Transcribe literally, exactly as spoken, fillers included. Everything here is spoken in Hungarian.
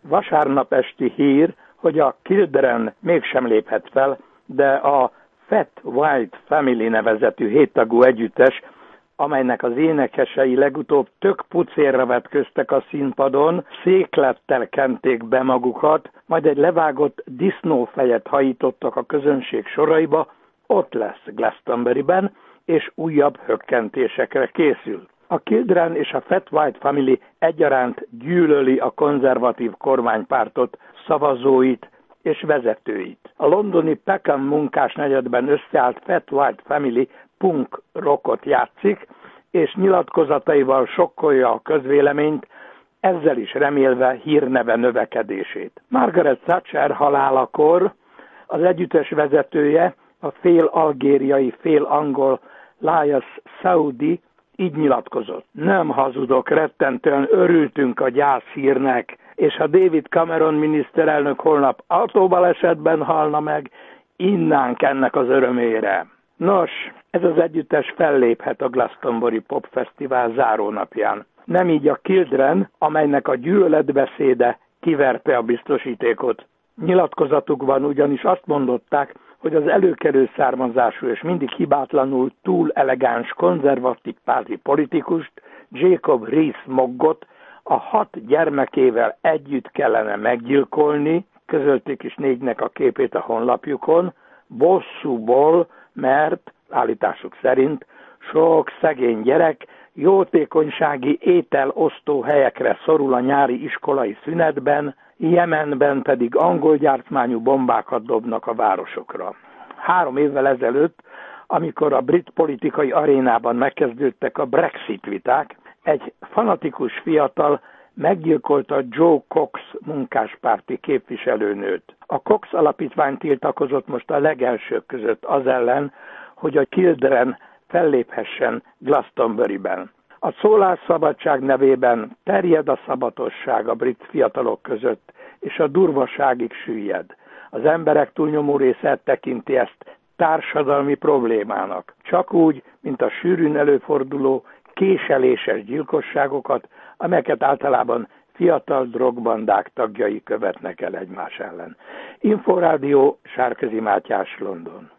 Vasárnap esti hír, hogy a Children mégsem léphet fel, de a Fat White Family nevezetű héttagú együttes, amelynek az énekesei legutóbb tök pucérra vetköztek a színpadon, széklettel kenték be magukat, majd egy levágott disznófejet hajítottak a közönség soraiba, ott lesz Glastonburyben, és újabb hökkentésekre készül. A Children és a Fat White Family egyaránt gyűlöli a konzervatív kormánypártot, szavazóit és vezetőit. A londoni Peckham munkásnegyedben összeállt Fat White Family punk rockot játszik, és nyilatkozataival sokkolja a közvéleményt, ezzel is remélve hírneve növekedését. Margaret Thatcher halálakor az együttes vezetője, a fél algériai, fél angol Laius Saudi így nyilatkozott. Nem hazudok, rettentően örültünk a gyászhírnek, és ha David Cameron miniszterelnök holnap autóbalesetben halna meg, innánk ennek az örömére. Nos, ez az együttes felléphet a Glastonbury Pop Fesztivál zárónapján. Nem így a Children, amelynek a gyűlöletbeszéde kiverte a biztosítékot. Nyilatkozatukban ugyanis azt mondották, hogy az előkerül származású és mindig hibátlanul túl elegáns konzervatív párti politikust, Jacob Rees-Moggot a hat gyermekével együtt kellene meggyilkolni, közölték is négynek a képét a honlapjukon, bosszúból, mert állításuk szerint sok szegény gyerek jótékonysági ételosztó helyekre szorul a nyári iskolai szünetben, Jemenben pedig angol gyártmányú bombákat dobnak a városokra. Három évvel ezelőtt, amikor a brit politikai arénában megkezdődtek a Brexit viták, egy fanatikus fiatal meggyilkolta Joe Cox munkáspárti képviselőnőt. A Cox alapítvány tiltakozott most a legelsők között az ellen, hogy a Children felléphessen Glastonburyben. A szólásszabadság nevében terjed a szabatosság a brit fiatalok között, és a durvaságig süllyed. Az emberek túlnyomó része tekinti ezt társadalmi problémának, csak úgy, mint a sűrűn előforduló késeléses gyilkosságokat, amelyeket általában fiatal drogbandák tagjai követnek el egymás ellen. Inforádió, Sárközi Mátyás, London.